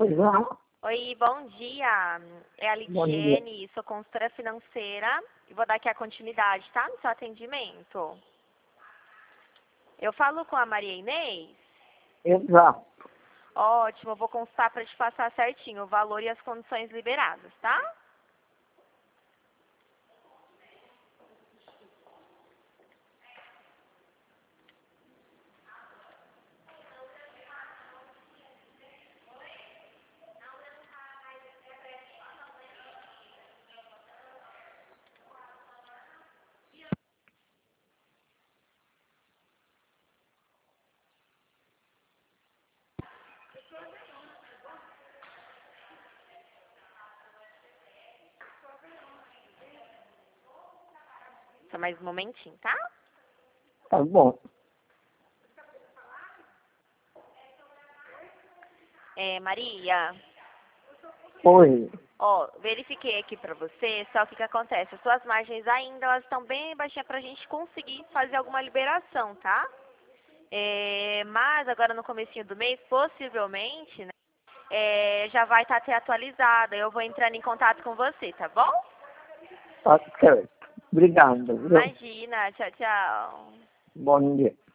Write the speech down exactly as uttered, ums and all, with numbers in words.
Pois não. Oi, bom dia. É a Bom dia. Litiene, sou consultora financeira e vou dar aqui a continuidade, tá? No seu atendimento. Eu falo com a Maria Inês? Exato. Ótimo, eu vou consultar para te passar certinho o valor e as condições liberadas, tá? Só mais um momentinho, tá? Tá bom. É, Maria, Oi. ó, verifiquei aqui pra você, só que o que acontece? As suas margens ainda, elas estão bem baixinhas pra gente conseguir fazer alguma liberação, tá? É, mas agora no comecinho do mês, possivelmente, né, é, já vai estar até atualizada. Eu vou entrando em contato com você, tá bom? Tá certo. Obrigado, viu? Imagina, tchau, tchau. Bom dia.